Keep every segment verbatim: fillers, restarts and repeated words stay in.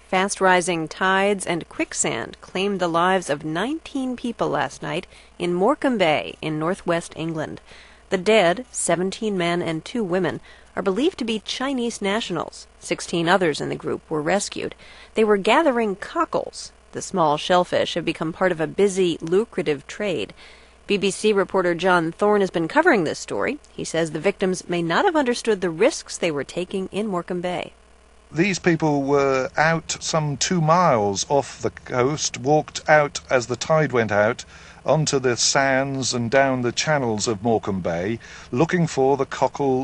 Fast-rising tides and quicksand claimed the lives of nineteen people last night in Morecambe Bay in northwest England. The dead, seventeen men and two women, are believed to be Chinese nationals. Sixteen others in the group were rescued. They were gathering cockles. The small shellfish have become part of a busy, lucrative trade. B B C reporter John Thorne has been covering this story. He says the victims may not have understood the risks they were taking in Morecambe Bay. These people were out some two miles off the coast, walked out as the tide went out, onto the sands and down the channels of Morecambe Bay, looking for the cockle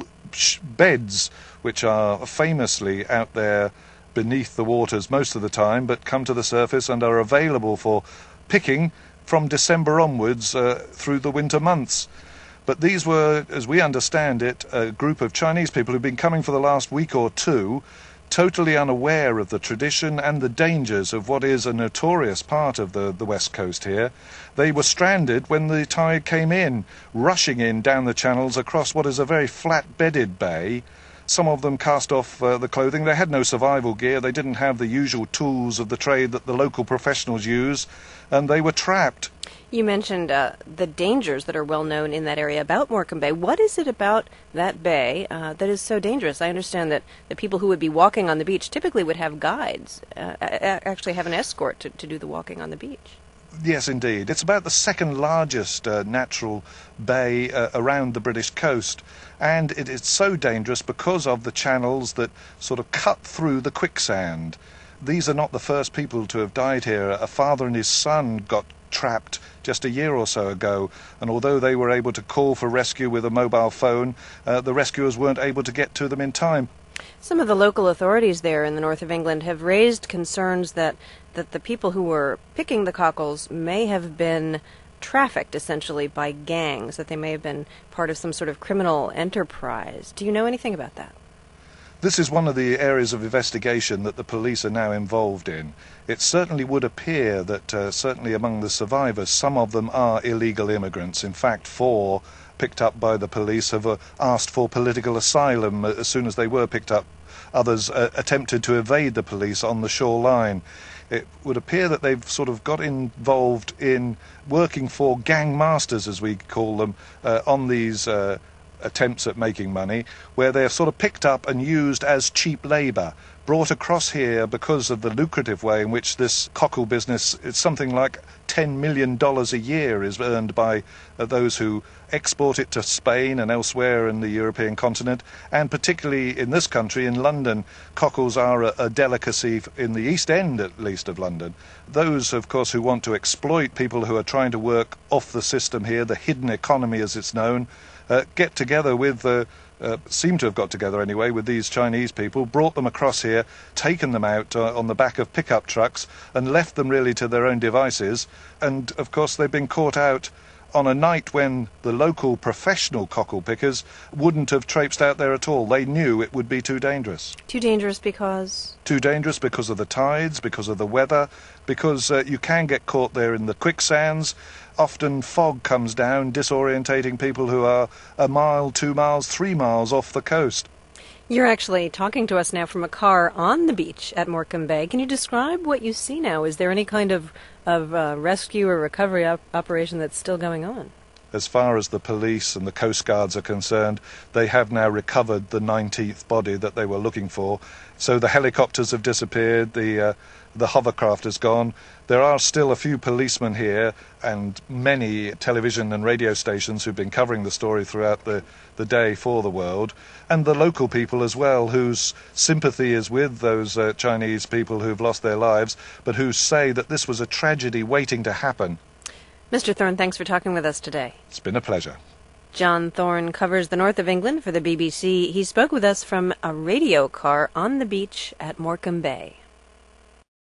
beds, which are famously out there beneath the waters most of the time, but come to the surface and are available for picking from December onwards uh, through the winter months. But these were, as we understand it, a group of Chinese people who've been coming for the last week or two, totally unaware of the tradition and the dangers of what is a notorious part of the, the west coast here. They were stranded when the tide came in, rushing in down the channels across what is a very flat-bedded bay. Some of them cast off uh, the clothing. They had no survival gear. They didn't have the usual tools of the trade that the local professionals use, and they were trapped. You mentioned uh, the dangers that are well known in that area about Morecambe Bay. What is it about that bay uh, that is so dangerous? I understand that the people who would be walking on the beach typically would have guides, uh, actually have an escort to, to do the walking on the beach. Yes, indeed. It's about the second largest uh, natural bay uh, around the British coast, and it is so dangerous because of the channels that sort of cut through the quicksand. These are not the first people to have died here. A father and his son got trapped just a year or so ago, and although they were able to call for rescue with a mobile phone, uh, the rescuers weren't able to get to them in time. Some of the local authorities there in the north of England have raised concerns that, that the people who were picking the cockles may have been trafficked, essentially, by gangs, that they may have been part of some sort of criminal enterprise. Do you know anything about that? This is one of the areas of investigation that the police are now involved in. It certainly would appear that, uh, certainly among the survivors, some of them are illegal immigrants. In fact, four picked up by the police have uh, asked for political asylum as soon as they were picked up. Others uh, attempted to evade the police on the shoreline. It would appear that they've sort of got involved in working for gang masters, as we call them, uh, on these uh, attempts at making money, where they're sort of picked up and used as cheap labour, brought across here because of the lucrative way in which this cockle business, it's something like ten million dollars a year is earned by uh, those who export it to Spain and elsewhere in the European continent, and particularly in this country, in London, cockles are a, a delicacy in the East End, at least, of London. Those, of course, who want to exploit people who are trying to work off the system here, the hidden economy as it's known, uh, get together with uh, Uh, seem to have got together anyway with these Chinese people, brought them across here, taken them out uh, on the back of pickup trucks and left them really to their own devices. And of course they've been caught out on a night when the local professional cockle pickers wouldn't have traipsed out there at all. They knew it would be too dangerous. Too dangerous because? Too dangerous because of the tides, because of the weather, because uh, you can get caught there in the quicksands. Often fog comes down, disorientating people who are a mile, two miles, three miles off the coast. You're actually talking to us now from a car on the beach at Morecambe Bay. Can you describe what you see now? Is there any kind of, of uh, rescue or recovery op- operation that's still going on? As far as the police and the Coast Guards are concerned, they have now recovered the nineteenth body that they were looking for. So the helicopters have disappeared, the uh, the hovercraft has gone. There are still a few policemen here and many television and radio stations who've been covering the story throughout the, the day for the world, and the local people as well, whose sympathy is with those uh, Chinese people who've lost their lives, but who say that this was a tragedy waiting to happen. Mister Thorne, thanks for talking with us today. It's been a pleasure. John Thorne covers the north of England for the B B C. He spoke with us from a radio car on the beach at Morecambe Bay.